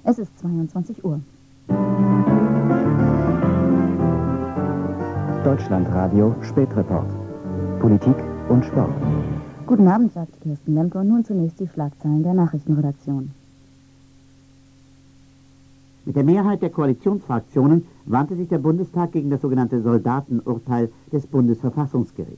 Es ist 22 Uhr. Deutschlandradio Spätreport. Politik und Sport. Guten Abend, sagt Kirsten Lemke. Nun zunächst die Schlagzeilen der Nachrichtenredaktion. Mit der Mehrheit der Koalitionsfraktionen wandte sich der Bundestag gegen das sogenannte Soldatenurteil des Bundesverfassungsgerichts.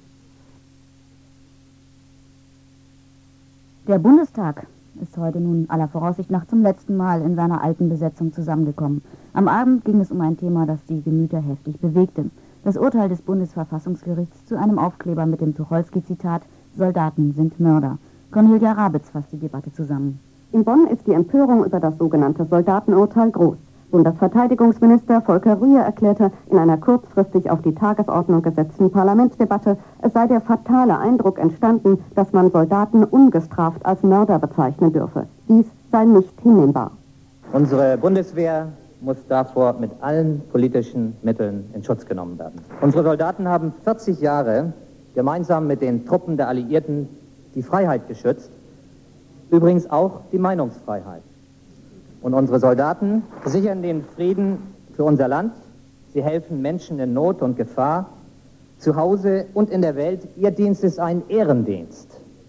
Der Bundestag ist heute nun aller Voraussicht nach zum letzten Mal in seiner alten Besetzung zusammengekommen. Am Abend ging es um ein Thema, das die Gemüter heftig bewegte. Das Urteil des Bundesverfassungsgerichts zu einem Aufkleber mit dem Tucholsky-Zitat »Soldaten sind Mörder«. Cornelia Rabitz fasst die Debatte zusammen. In Bonn ist die Empörung über das sogenannte Soldatenurteil groß. Bundesverteidigungsminister Volker Rühe erklärte in einer kurzfristig auf die Tagesordnung gesetzten Parlamentsdebatte, es sei der fatale Eindruck entstanden, dass man Soldaten ungestraft als Mörder bezeichnen dürfe. Dies sei nicht hinnehmbar. Unsere Bundeswehr muss davor mit allen politischen Mitteln in Schutz genommen werden. Unsere Soldaten haben 40 Jahre gemeinsam mit den Truppen der Alliierten die Freiheit geschützt, übrigens auch die Meinungsfreiheit. Und unsere Soldaten sichern den Frieden für unser Land. Sie helfen Menschen in Not und Gefahr, zu Hause und in der Welt. Ihr Dienst ist ein Ehrendienst.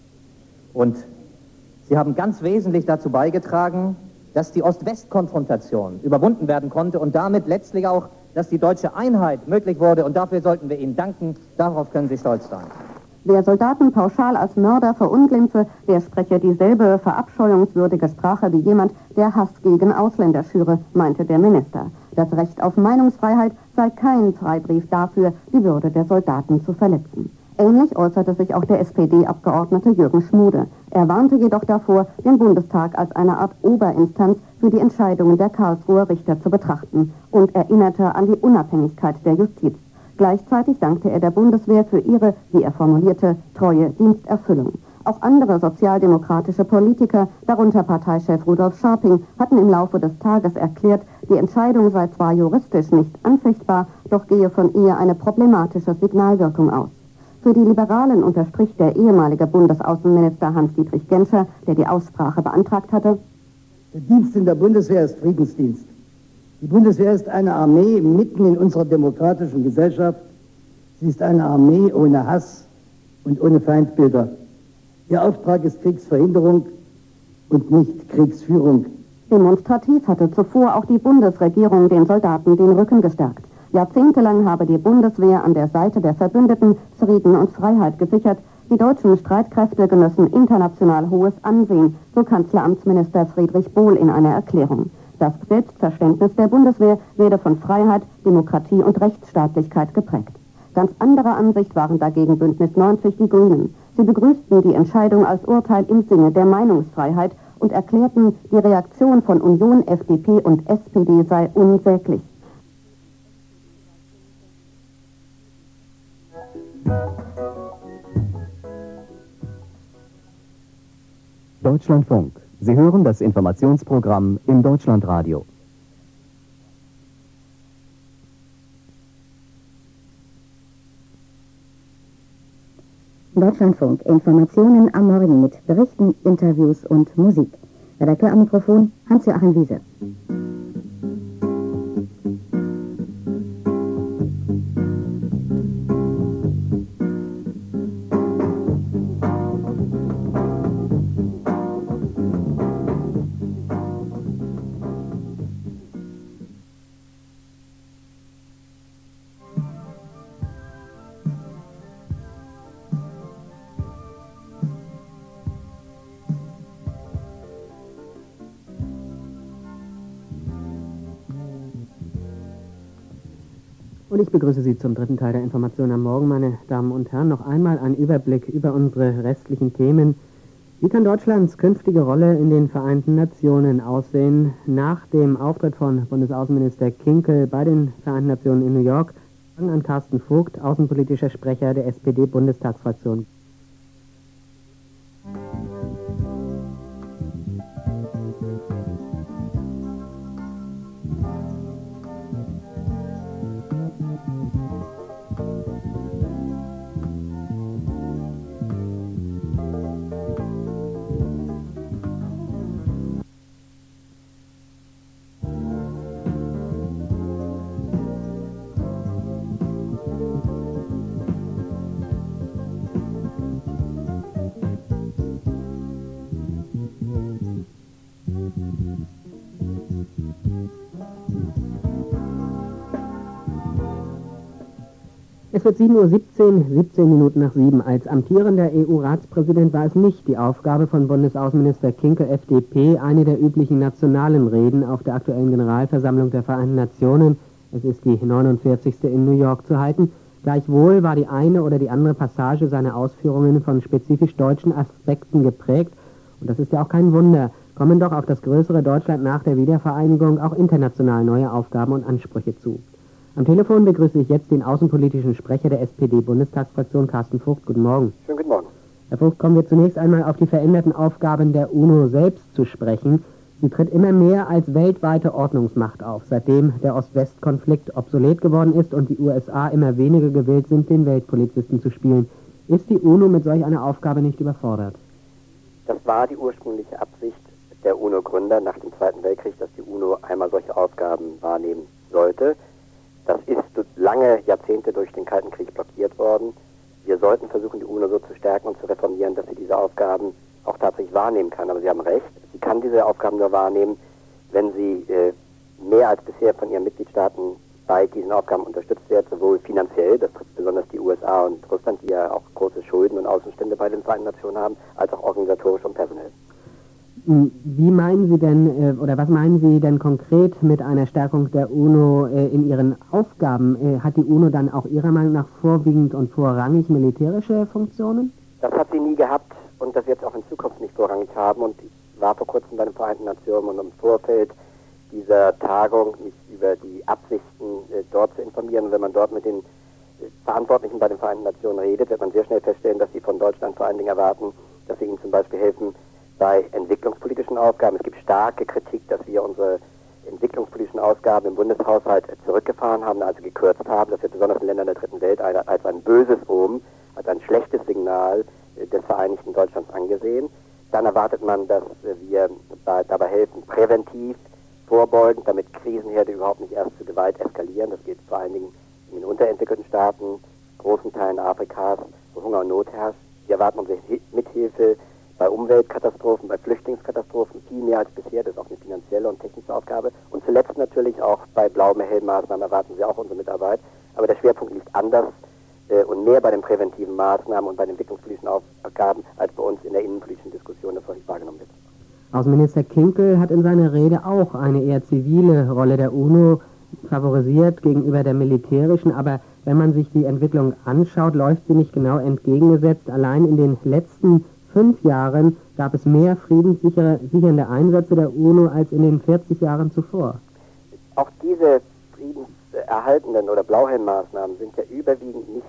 Und sie haben ganz wesentlich dazu beigetragen, dass die Ost-West-Konfrontation überwunden werden konnte und damit letztlich auch, dass die deutsche Einheit möglich wurde. Und dafür sollten wir Ihnen danken. Darauf können Sie stolz sein. Wer Soldaten pauschal als Mörder verunglimpfe, der spreche dieselbe verabscheuungswürdige Sprache wie jemand, der Hass gegen Ausländer schüre, meinte der Minister. Das Recht auf Meinungsfreiheit sei kein Freibrief dafür, die Würde der Soldaten zu verletzen. Ähnlich äußerte sich auch der SPD-Abgeordnete Jürgen Schmude. Er warnte jedoch davor, den Bundestag als eine Art Oberinstanz für die Entscheidungen der Karlsruher Richter zu betrachten und erinnerte an die Unabhängigkeit der Justiz. Gleichzeitig dankte er der Bundeswehr für ihre, wie er formulierte, treue Diensterfüllung. Auch andere sozialdemokratische Politiker, darunter Parteichef Rudolf Scharping, hatten im Laufe des Tages erklärt, die Entscheidung sei zwar juristisch nicht anfechtbar, doch gehe von ihr eine problematische Signalwirkung aus. Für die Liberalen unterstrich der ehemalige Bundesaußenminister Hans-Dietrich Genscher, der die Aussprache beantragt hatte: Der Dienst in der Bundeswehr ist Friedensdienst. Die Bundeswehr ist eine Armee mitten in unserer demokratischen Gesellschaft. Sie ist eine Armee ohne Hass und ohne Feindbilder. Ihr Auftrag ist Kriegsverhinderung und nicht Kriegsführung. Demonstrativ hatte zuvor auch die Bundesregierung den Soldaten den Rücken gestärkt. Jahrzehntelang habe die Bundeswehr an der Seite der Verbündeten Frieden und Freiheit gesichert. Die deutschen Streitkräfte genössen international hohes Ansehen, so Kanzleramtsminister Friedrich Bohl in einer Erklärung. Das Selbstverständnis der Bundeswehr werde von Freiheit, Demokratie und Rechtsstaatlichkeit geprägt. Ganz anderer Ansicht waren dagegen Bündnis 90 die Grünen. Sie begrüßten die Entscheidung als Urteil im Sinne der Meinungsfreiheit und erklärten, die Reaktion von Union, FDP und SPD sei unsäglich. Deutschlandfunk. Sie hören das Informationsprogramm im Deutschlandradio. Deutschlandfunk. Informationen am Morgen mit Berichten, Interviews und Musik. Redakteur am Mikrofon Hans-Joachim Wiese. Und ich begrüße Sie zum dritten Teil der Information am Morgen, meine Damen und Herren. Noch einmal ein Überblick über unsere restlichen Themen. Wie kann Deutschlands künftige Rolle in den Vereinten Nationen aussehen? Nach dem Auftritt von Bundesaußenminister Kinkel bei den Vereinten Nationen in New York, an Carsten Vogt, außenpolitischer Sprecher der SPD-Bundestagsfraktion. Es wird 7:17 Uhr, 17 Minuten nach 7. Als amtierender EU-Ratspräsident war es nicht die Aufgabe von Bundesaußenminister Kinkel, FDP, eine der üblichen nationalen Reden auf der aktuellen Generalversammlung der Vereinten Nationen, es ist die 49. in New York, zu halten. Gleichwohl war die eine oder die andere Passage seiner Ausführungen von spezifisch deutschen Aspekten geprägt. Und das ist ja auch kein Wunder. Kommen doch auf das größere Deutschland nach der Wiedervereinigung auch international neue Aufgaben und Ansprüche zu. Am Telefon begrüße ich jetzt den außenpolitischen Sprecher der SPD-Bundestagsfraktion, Carsten Vogt. Guten Morgen. Schönen guten Morgen. Herr Vogt, kommen wir zunächst einmal auf die veränderten Aufgaben der UNO selbst zu sprechen. Sie tritt immer mehr als weltweite Ordnungsmacht auf, seitdem der Ost-West-Konflikt obsolet geworden ist und die USA immer weniger gewillt sind, den Weltpolizisten zu spielen. Ist die UNO mit solch einer Aufgabe nicht überfordert? Das war die ursprüngliche Absicht der UNO-Gründer nach dem Zweiten Weltkrieg, dass die UNO einmal solche Aufgaben wahrnehmen sollte. Das ist lange Jahrzehnte durch den Kalten Krieg blockiert worden. Wir sollten versuchen, die UNO so zu stärken und zu reformieren, dass sie diese Aufgaben auch tatsächlich wahrnehmen kann. Aber Sie haben recht, sie kann diese Aufgaben nur wahrnehmen, wenn sie mehr als bisher von ihren Mitgliedstaaten bei diesen Aufgaben unterstützt wird, sowohl finanziell, das trifft besonders die USA und Russland, die ja auch große Schulden und Außenstände bei den Vereinten Nationen haben, als auch organisatorisch und personell. Wie meinen Sie denn, oder was meinen Sie denn konkret mit einer Stärkung der UNO in ihren Aufgaben? Hat die UNO dann auch Ihrer Meinung nach vorwiegend und vorrangig militärische Funktionen? Das hat sie nie gehabt und das wird sie auch in Zukunft nicht vorrangig haben. Und ich war vor kurzem bei den Vereinten Nationen und im Vorfeld dieser Tagung mich über die Absichten dort zu informieren. Und wenn man dort mit den Verantwortlichen bei den Vereinten Nationen redet, wird man sehr schnell feststellen, dass sie von Deutschland vor allen Dingen erwarten, dass sie ihnen zum Beispiel helfen bei entwicklungspolitischen Aufgaben. Es gibt starke Kritik, dass wir unsere entwicklungspolitischen Ausgaben im Bundeshaushalt zurückgefahren haben, also gekürzt haben. Das wird besonders in Ländern der dritten Welt als ein böses Omen, als ein schlechtes Signal des Vereinigten Deutschlands angesehen. Dann erwartet man, dass wir dabei helfen, präventiv, vorbeugend, damit Krisenherde überhaupt nicht erst zu Gewalt eskalieren. Das gilt vor allen Dingen in den unterentwickelten Staaten, großen Teilen Afrikas, wo Hunger und Not herrscht. Wir erwarten unsere Mithilfe bei Umweltkatastrophen, bei Flüchtlingskatastrophen viel mehr als bisher. Das ist auch eine finanzielle und technische Aufgabe. Und zuletzt natürlich auch bei Blaumeer-Helm-Maßnahmen erwarten Sie auch unsere Mitarbeit. Aber der Schwerpunkt liegt anders und mehr bei den präventiven Maßnahmen und bei den entwicklungspolitischen Aufgaben, als bei uns in der innenpolitischen Diskussion das häufig wahrgenommen wird. Außenminister Kinkel hat in seiner Rede auch eine eher zivile Rolle der UNO favorisiert gegenüber der militärischen, aber wenn man sich die Entwicklung anschaut, läuft sie nicht genau entgegengesetzt. Allein in den letzten 5 Jahren gab es mehr friedenssichernde Einsätze der UNO als in den 40 Jahren zuvor. Auch diese friedenserhaltenden oder Blauhelm-Maßnahmen sind ja überwiegend nicht,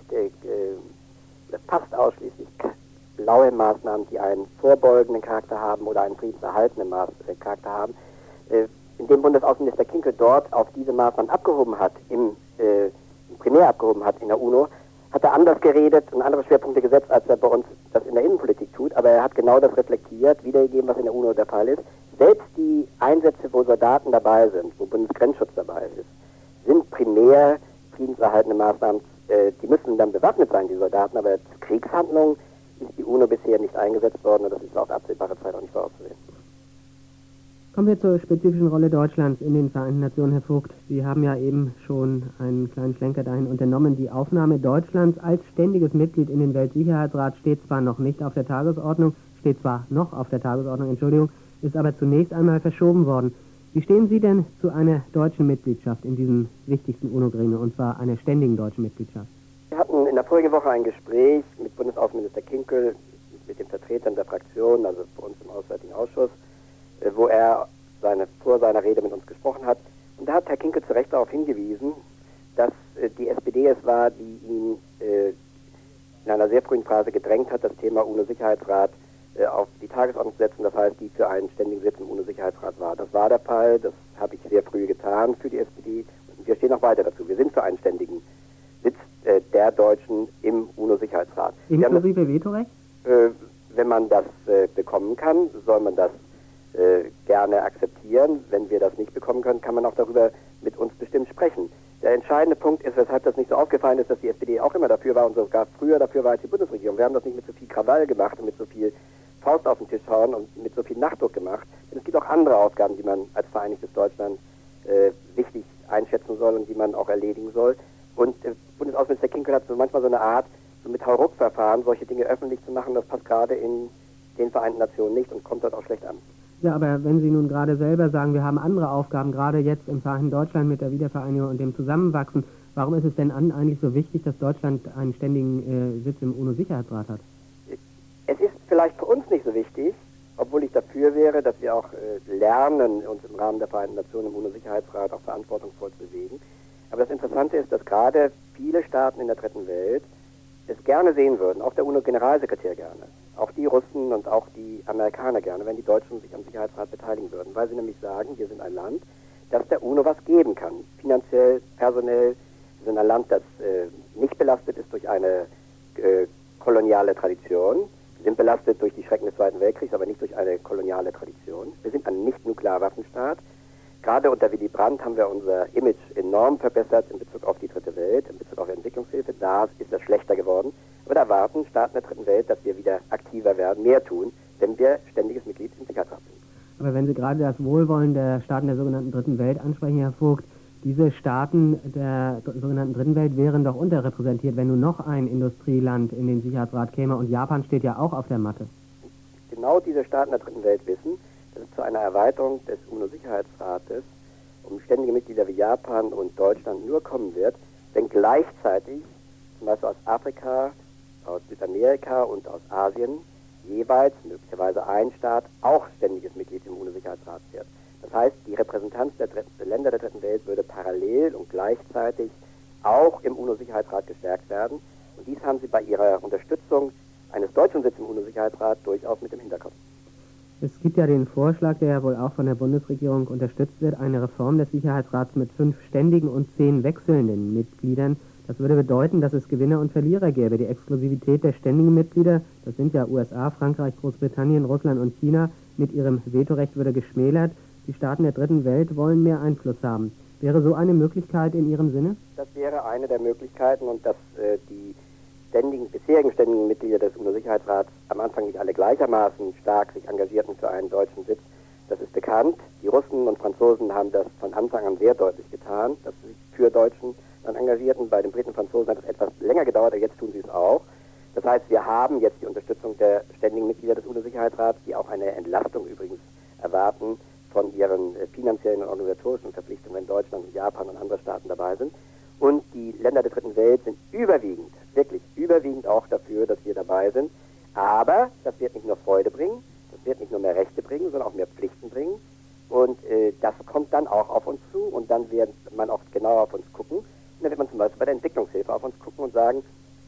fast ausschließlich Blauhelm-Maßnahmen, die einen vorbeugenden Charakter haben oder einen friedenserhaltenden Charakter haben. Indem Bundesaußenminister Kinkel dort auf diese Maßnahmen abgehoben hat, primär abgehoben hat in der UNO, hat er anders geredet und andere Schwerpunkte gesetzt, als er bei uns das in der Innenpolitik tut. Aber er hat genau das reflektiert, wiedergegeben, was in der UNO der Fall ist. Selbst die Einsätze, wo Soldaten dabei sind, wo Bundesgrenzschutz dabei ist, sind primär friedenserhaltende Maßnahmen. Die müssen dann bewaffnet sein, die Soldaten, aber zu Kriegshandlungen ist die UNO bisher nicht eingesetzt worden und das ist auf absehbare Zeit auch nicht vorauszusehen. Kommen wir zur spezifischen Rolle Deutschlands in den Vereinten Nationen, Herr Vogt. Sie haben ja eben schon einen kleinen Schlenker dahin unternommen. Die Aufnahme Deutschlands als ständiges Mitglied in den Weltsicherheitsrat steht zwar noch auf der Tagesordnung, ist aber zunächst einmal verschoben worden. Wie stehen Sie denn zu einer deutschen Mitgliedschaft in diesem wichtigsten UNO-Gremium, und zwar einer ständigen deutschen Mitgliedschaft? Wir hatten in der vorigen Woche ein Gespräch mit Bundesaußenminister Kinkel, mit den Vertretern der Fraktion, also bei uns im Auswärtigen Ausschuss, wo er vor seiner Rede mit uns gesprochen hat. Und da hat Herr Kinkel zu Recht darauf hingewiesen, dass die SPD es war, die ihn in einer sehr frühen Phase gedrängt hat, das Thema UNO-Sicherheitsrat auf die Tagesordnung zu setzen, das heißt, die für einen ständigen Sitz im UNO-Sicherheitsrat war. Das war der Fall, das habe ich sehr früh getan für die SPD und wir stehen auch weiter dazu. Wir sind für einen ständigen Sitz der Deutschen im UNO-Sicherheitsrat. Inklusive Vetorecht? Wenn man das bekommen kann, soll man das gerne akzeptieren. Wenn wir das nicht bekommen können, kann man auch darüber mit uns bestimmt sprechen. Der entscheidende Punkt ist, weshalb das nicht so aufgefallen ist, dass die SPD auch immer dafür war und sogar früher dafür war als die Bundesregierung. Wir haben das nicht mit so viel Krawall gemacht und mit so viel Faust auf den Tisch hauen und mit so viel Nachdruck gemacht. Und es gibt auch andere Aufgaben, die man als Vereinigtes Deutschland wichtig einschätzen soll und die man auch erledigen soll. Und Bundesaußenminister Kinkel hat so manchmal so eine Art, so mit Hauruck-Verfahren, solche Dinge öffentlich zu machen, das passt gerade in den Vereinten Nationen nicht und kommt dort auch schlecht an. Ja, aber wenn Sie nun gerade selber sagen, wir haben andere Aufgaben, gerade jetzt im Vereinten Deutschland mit der Wiedervereinigung und dem Zusammenwachsen, warum ist es denn eigentlich so wichtig, dass Deutschland einen ständigen Sitz im UNO-Sicherheitsrat hat? Es ist vielleicht für uns nicht so wichtig, obwohl ich dafür wäre, dass wir auch lernen, uns im Rahmen der Vereinten Nationen im UNO-Sicherheitsrat auch verantwortungsvoll zu bewegen. Aber das Interessante ist, dass gerade viele Staaten in der dritten Welt es gerne sehen würden, auch der UNO-Generalsekretär gerne, auch die Russen und auch die Amerikaner gerne, wenn die Deutschen sich am Sicherheitsrat beteiligen würden, weil sie nämlich sagen, wir sind ein Land, das der UNO was geben kann, finanziell, personell. Wir sind ein Land, das nicht belastet ist durch eine koloniale Tradition. Wir sind belastet durch die Schrecken des Zweiten Weltkriegs, aber nicht durch eine koloniale Tradition. Wir sind ein Nicht-Nuklearwaffenstaat. Gerade unter Willy Brandt haben wir unser Image enorm verbessert in Bezug auf die dritte Welt, in Bezug auf Entwicklungshilfe. Da ist das schlechter geworden. Aber da erwarten Staaten der dritten Welt, dass wir wieder aktiver werden, mehr tun, wenn wir ständiges Mitglied im Sicherheitsrat sind. Aber wenn Sie gerade das Wohlwollen der Staaten der sogenannten Dritten Welt ansprechen, Herr Vogt, diese Staaten der sogenannten Dritten Welt wären doch unterrepräsentiert, wenn nun noch ein Industrieland in den Sicherheitsrat käme, und Japan steht ja auch auf der Matte. Genau diese Staaten der dritten Welt wissen, dass es zu einer Erweiterung des UNO-Sicherheitsrates um ständige Mitglieder wie Japan und Deutschland nur kommen wird, wenn gleichzeitig zum Beispiel aus Afrika, aus Südamerika und aus Asien jeweils möglicherweise ein Staat auch ständiges Mitglied im UNO-Sicherheitsrat wird. Das heißt, die Repräsentanz der Länder der dritten Welt würde parallel und gleichzeitig auch im UNO-Sicherheitsrat gestärkt werden. Und dies haben Sie bei Ihrer Unterstützung eines deutschen Sitzes im UNO-Sicherheitsrat durchaus mit im Hinterkopf. Es gibt ja den Vorschlag, der ja wohl auch von der Bundesregierung unterstützt wird, eine Reform des Sicherheitsrats mit 5 ständigen und 10 wechselnden Mitgliedern. Das würde bedeuten, dass es Gewinner und Verlierer gäbe. Die Exklusivität der ständigen Mitglieder, das sind ja USA, Frankreich, Großbritannien, Russland und China, mit ihrem Vetorecht würde geschmälert. Die Staaten der dritten Welt wollen mehr Einfluss haben. Wäre so eine Möglichkeit in Ihrem Sinne? Das wäre eine der Möglichkeiten, und dass die bisherigen ständigen Mitglieder des UNO-Sicherheitsrats am Anfang nicht alle gleichermaßen stark sich engagierten für einen deutschen Sitz, das ist bekannt. Die Russen und Franzosen haben das von Anfang an sehr deutlich getan, dass sie sich für Deutschen dann engagierten. Bei den Briten und Franzosen hat es etwas länger gedauert, aber jetzt tun sie es auch. Das heißt, wir haben jetzt die Unterstützung der ständigen Mitglieder des UNO-Sicherheitsrats, die auch eine Entlastung übrigens erwarten von ihren finanziellen und organisatorischen Verpflichtungen, wenn Deutschland und Japan und andere Staaten dabei sind. Und die Länder der dritten Welt sind überwiegend, wirklich überwiegend auch dafür, dass wir dabei sind. Aber das wird nicht nur Freude bringen, das wird nicht nur mehr Rechte bringen, sondern auch mehr Pflichten bringen. Und das kommt dann auch auf uns zu, und dann wird man auch genauer auf uns gucken. Und dann wird man zum Beispiel bei der Entwicklungshilfe auf uns gucken und sagen,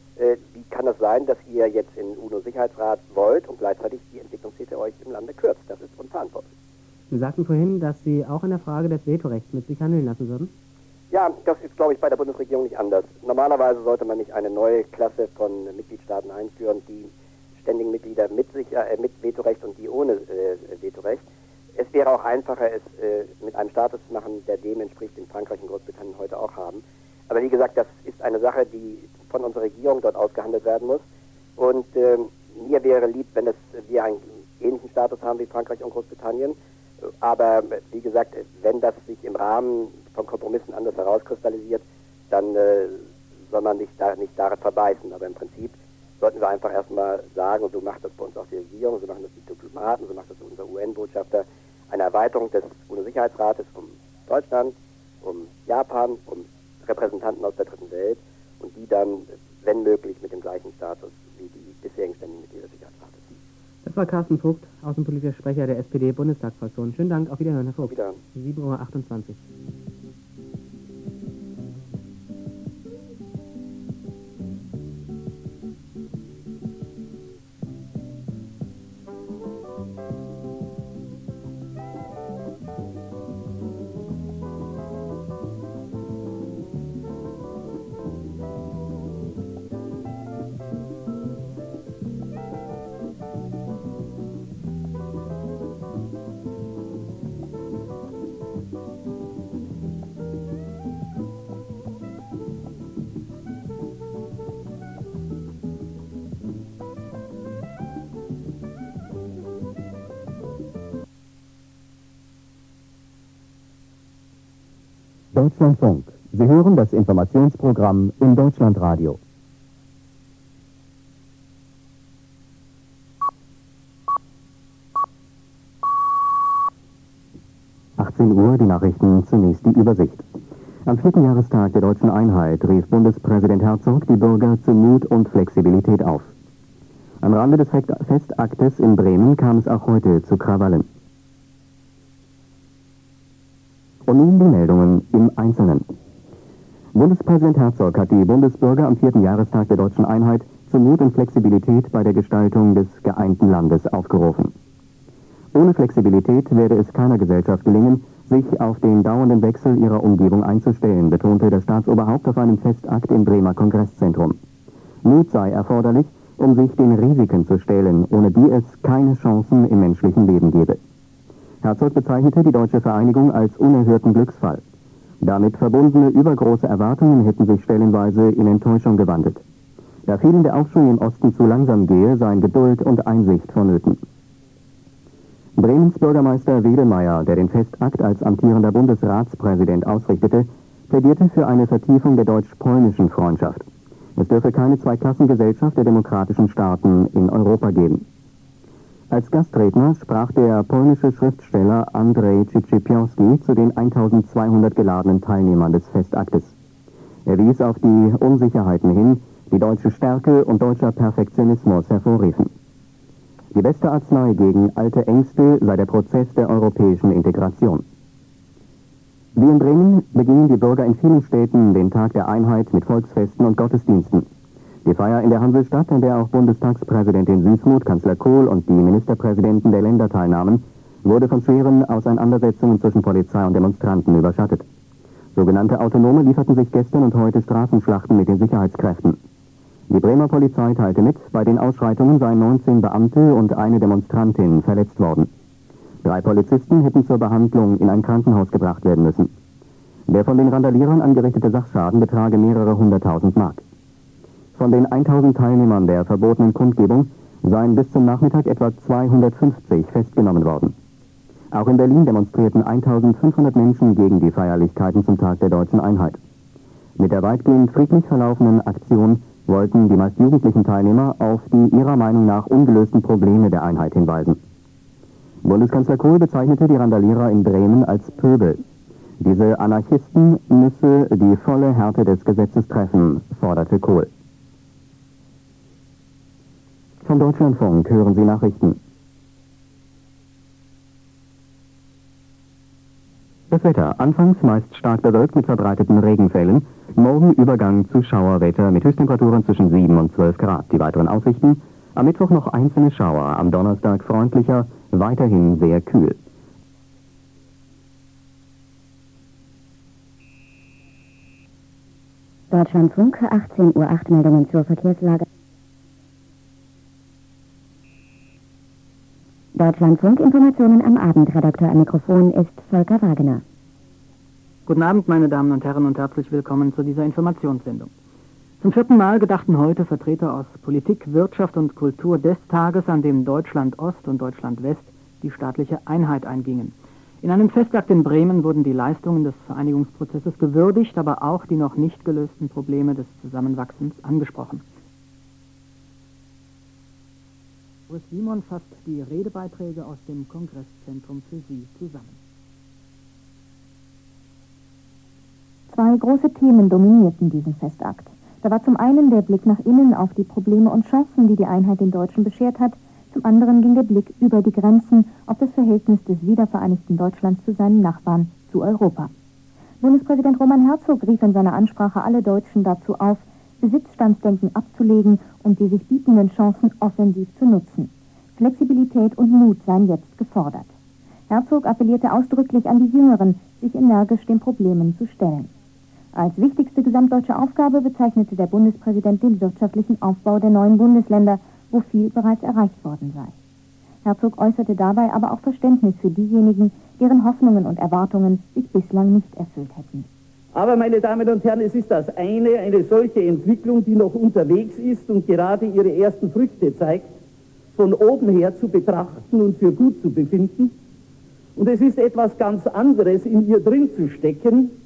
wie kann das sein, dass ihr jetzt in den UNO-Sicherheitsrat wollt und gleichzeitig die Entwicklungshilfe euch im Lande kürzt. Das ist unverantwortlich. Sie sagten vorhin, dass Sie auch in der Frage des Vetorechts mit sich handeln lassen würden. Ja, das ist, glaube ich, bei der Bundesregierung nicht anders. Normalerweise sollte man nicht eine neue Klasse von Mitgliedstaaten einführen, die ständigen Mitglieder mit Vetorecht und die ohne Vetorecht. Es wäre auch einfacher, es mit einem Status zu machen, der dem entspricht, den Frankreich und Großbritannien heute auch haben. Aber wie gesagt, das ist eine Sache, die von unserer Regierung dort ausgehandelt werden muss. Und mir wäre lieb, wenn wir einen ähnlichen Status haben wie Frankreich und Großbritannien. Aber wie gesagt, wenn das sich im Rahmen von Kompromissen anders herauskristallisiert, dann soll man nicht daran verbeißen. Aber im Prinzip sollten wir einfach erstmal sagen, so macht das bei uns auch die Regierung, so machen das die Diplomaten, so macht das unser UN-Botschafter, eine Erweiterung des UNO-Sicherheitsrates um Deutschland, um Japan, um Repräsentanten aus der dritten Welt, und die dann, wenn möglich, mit dem gleichen Status wie die bisherigen ständigen Mitglieder des Sicherheitsrates. Das war Carsten Vogt, außenpolitischer Sprecher der SPD-Bundestagsfraktion. Schönen Dank, auf Wiederhören, Herr Vogt. Wiederhören. 7:28 Uhr. Deutschlandfunk. Sie hören das Informationsprogramm im Deutschlandradio. Uhr, die Nachrichten, zunächst die Übersicht. Am 4. Jahrestag der deutschen Einheit rief Bundespräsident Herzog die Bürger zu Mut und Flexibilität auf. Am Rande des Festaktes in Bremen kam es auch heute zu Krawallen. Und nun die Meldungen im Einzelnen. Bundespräsident Herzog hat die Bundesbürger am 4. Jahrestag der deutschen Einheit zu Mut und Flexibilität bei der Gestaltung des geeinten Landes aufgerufen. Ohne Flexibilität werde es keiner Gesellschaft gelingen, sich auf den dauernden Wechsel ihrer Umgebung einzustellen, betonte das Staatsoberhaupt auf einem Festakt im Bremer Kongresszentrum. Mut sei erforderlich, um sich den Risiken zu stellen, ohne die es keine Chancen im menschlichen Leben gebe. Herzog bezeichnete die deutsche Vereinigung als unerhörten Glücksfall. Damit verbundene übergroße Erwartungen hätten sich stellenweise in Enttäuschung gewandelt. Da vielen der Aufschwung im Osten zu langsam gehe, seien Geduld und Einsicht vonnöten. Bremens Bürgermeister Wedemeyer, der den Festakt als amtierender Bundesratspräsident ausrichtete, plädierte für eine Vertiefung der deutsch-polnischen Freundschaft. Es dürfe keine Zweiklassengesellschaft der demokratischen Staaten in Europa geben. Als Gastredner sprach der polnische Schriftsteller Andrzej Ciccipiowski zu den 1200 geladenen Teilnehmern des Festaktes. Er wies auf die Unsicherheiten hin, die deutsche Stärke und deutscher Perfektionismus hervorriefen. Die beste Arznei gegen alte Ängste sei der Prozess der europäischen Integration. Wie in Bremen begingen die Bürger in vielen Städten den Tag der Einheit mit Volksfesten und Gottesdiensten. Die Feier in der Hansestadt, an der auch Bundestagspräsidentin Süßmuth, Kanzler Kohl und die Ministerpräsidenten der Länder teilnahmen, wurde von schweren Auseinandersetzungen zwischen Polizei und Demonstranten überschattet. Sogenannte Autonome lieferten sich gestern und heute Straßenschlachten mit den Sicherheitskräften. Die Bremer Polizei teilte mit, bei den Ausschreitungen seien 19 Beamte und eine Demonstrantin verletzt worden. 3 Polizisten hätten zur Behandlung in ein Krankenhaus gebracht werden müssen. Der von den Randalierern angerichtete Sachschaden betrage mehrere 100.000 Mark. Von den 1000 Teilnehmern der verbotenen Kundgebung seien bis zum Nachmittag etwa 250 festgenommen worden. Auch in Berlin demonstrierten 1500 Menschen gegen die Feierlichkeiten zum Tag der deutschen Einheit. Mit der weitgehend friedlich verlaufenden Aktion wollten die meist jugendlichen Teilnehmer auf die ihrer Meinung nach ungelösten Probleme der Einheit hinweisen. Bundeskanzler Kohl bezeichnete die Randalierer in Bremen als Pöbel. Diese Anarchisten müsse die volle Härte des Gesetzes treffen, forderte Kohl. Vom Deutschlandfunk hören Sie Nachrichten. Das Wetter. Anfangs meist stark bewölkt mit verbreiteten Regenfällen. Morgen Übergang zu Schauerwetter mit Höchsttemperaturen zwischen 7 und 12 Grad. Die weiteren Aussichten. Am Mittwoch noch einzelne Schauer. Am Donnerstag freundlicher, weiterhin sehr kühl. Deutschlandfunk, 18:08 Uhr, Meldungen zur Verkehrslage. Deutschlandfunk, Informationen am Abend. Redakteur am Mikrofon ist Volker Wagener. Guten Abend, meine Damen und Herren, und herzlich willkommen zu dieser Informationssendung. Zum 4. Mal gedachten heute Vertreter aus Politik, Wirtschaft und Kultur des Tages, an dem Deutschland Ost und Deutschland West die staatliche Einheit eingingen. In einem Festakt in Bremen wurden die Leistungen des Vereinigungsprozesses gewürdigt, aber auch die noch nicht gelösten Probleme des Zusammenwachsens angesprochen. Boris Simon fasst die Redebeiträge aus dem Kongresszentrum für Sie zusammen. 2 große Themen dominierten diesen Festakt. Da war zum einen der Blick nach innen auf die Probleme und Chancen, die die Einheit den Deutschen beschert hat. Zum anderen ging der Blick über die Grenzen auf das Verhältnis des wiedervereinigten Deutschlands zu seinen Nachbarn, zu Europa. Bundespräsident Roman Herzog rief in seiner Ansprache alle Deutschen dazu auf, Besitzstandsdenken abzulegen und die sich bietenden Chancen offensiv zu nutzen. Flexibilität und Mut seien jetzt gefordert. Herzog appellierte ausdrücklich an die Jüngeren, sich energisch den Problemen zu stellen. Als wichtigste gesamtdeutsche Aufgabe bezeichnete der Bundespräsident den wirtschaftlichen Aufbau der neuen Bundesländer, wo viel bereits erreicht worden sei. Herzog äußerte dabei aber auch Verständnis für diejenigen, deren Hoffnungen und Erwartungen sich bislang nicht erfüllt hätten. Aber, meine Damen und Herren, es ist das eine solche Entwicklung, die noch unterwegs ist und gerade ihre ersten Früchte zeigt, von oben her zu betrachten und für gut zu befinden. Und es ist etwas ganz anderes, in ihr drin zu stecken,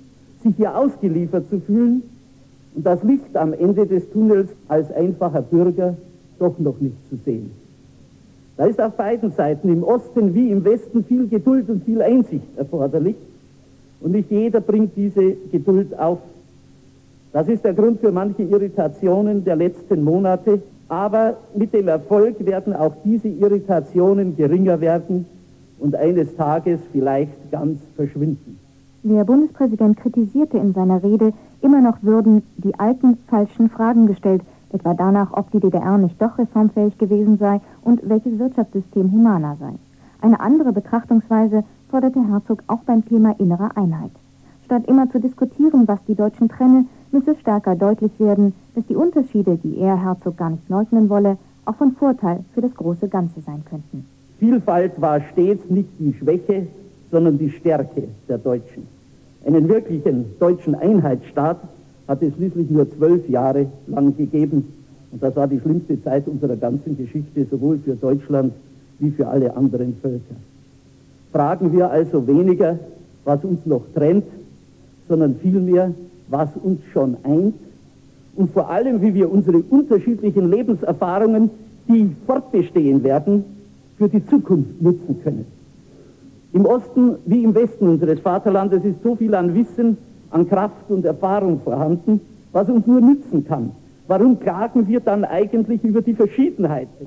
sich hier ausgeliefert zu fühlen und das Licht am Ende des Tunnels als einfacher Bürger doch noch nicht zu sehen. Da ist auf beiden Seiten, im Osten wie im Westen, viel Geduld und viel Einsicht erforderlich. Und nicht jeder bringt diese Geduld auf. Das ist der Grund für manche Irritationen der letzten Monate. Aber mit dem Erfolg werden auch diese Irritationen geringer werden und eines Tages vielleicht ganz verschwinden. Der Bundespräsident kritisierte in seiner Rede, immer noch würden die alten falschen Fragen gestellt, etwa danach, ob die DDR nicht doch reformfähig gewesen sei und welches Wirtschaftssystem humaner sei. Eine andere Betrachtungsweise forderte Herzog auch beim Thema innere Einheit. Statt immer zu diskutieren, was die Deutschen trenne, müsse stärker deutlich werden, dass die Unterschiede, die er, Herzog, gar nicht leugnen wolle, auch von Vorteil für das große Ganze sein könnten. Vielfalt war stets nicht die Schwäche, sondern die Stärke der Deutschen. Einen wirklichen deutschen Einheitsstaat hat es schließlich nur 12 Jahre lang gegeben. Und das war die schlimmste Zeit unserer ganzen Geschichte, sowohl für Deutschland wie für alle anderen Völker. Fragen wir also weniger, was uns noch trennt, sondern vielmehr, was uns schon eint und vor allem, wie wir unsere unterschiedlichen Lebenserfahrungen, die fortbestehen werden, für die Zukunft nutzen können. Im Osten wie im Westen unseres Vaterlandes ist so viel an Wissen, an Kraft und Erfahrung vorhanden, was uns nur nützen kann. Warum klagen wir dann eigentlich über die Verschiedenheiten?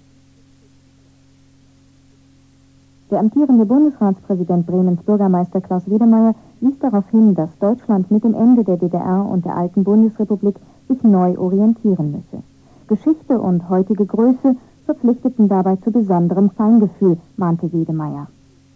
Der amtierende Bundesratspräsident Bremens Bürgermeister Klaus Wedemeyer wies darauf hin, dass Deutschland mit dem Ende der DDR und der alten Bundesrepublik sich neu orientieren müsse. Geschichte und heutige Größe verpflichteten dabei zu besonderem Feingefühl, mahnte Wedemeyer.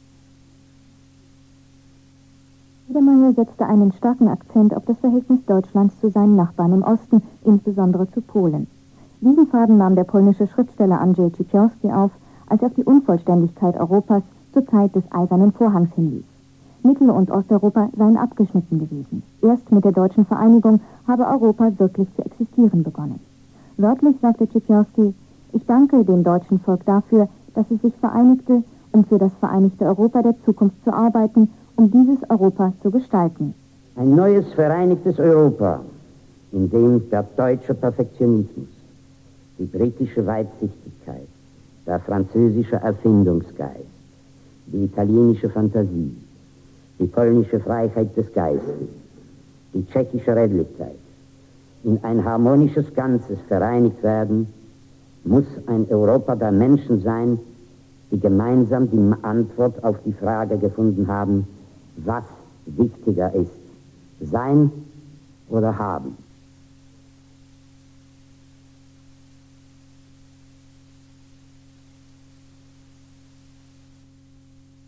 Wedemeyer setzte einen starken Akzent auf das Verhältnis Deutschlands zu seinen Nachbarn im Osten, insbesondere zu Polen. Diesen Faden nahm der polnische Schriftsteller Andrzej Ciepioski auf, als er auf die Unvollständigkeit Europas zur Zeit des Eisernen Vorhangs hinwies. Mittel- und Osteuropa seien abgeschnitten gewesen. Erst mit der deutschen Vereinigung habe Europa wirklich zu existieren begonnen. Wörtlich sagte Ciepioski: Ich danke dem deutschen Volk dafür, dass es sich vereinigte, um für das vereinigte Europa der Zukunft zu arbeiten, um dieses Europa zu gestalten. Ein neues vereinigtes Europa, in dem der deutsche Perfektionismus, die britische Weitsichtigkeit, der französische Erfindungsgeist, die italienische Fantasie, die polnische Freiheit des Geistes, die tschechische Redlichkeit in ein harmonisches Ganzes vereinigt werden, muss ein Europa der Menschen sein, die gemeinsam die Antwort auf die Frage gefunden haben, was wichtiger ist, sein oder haben.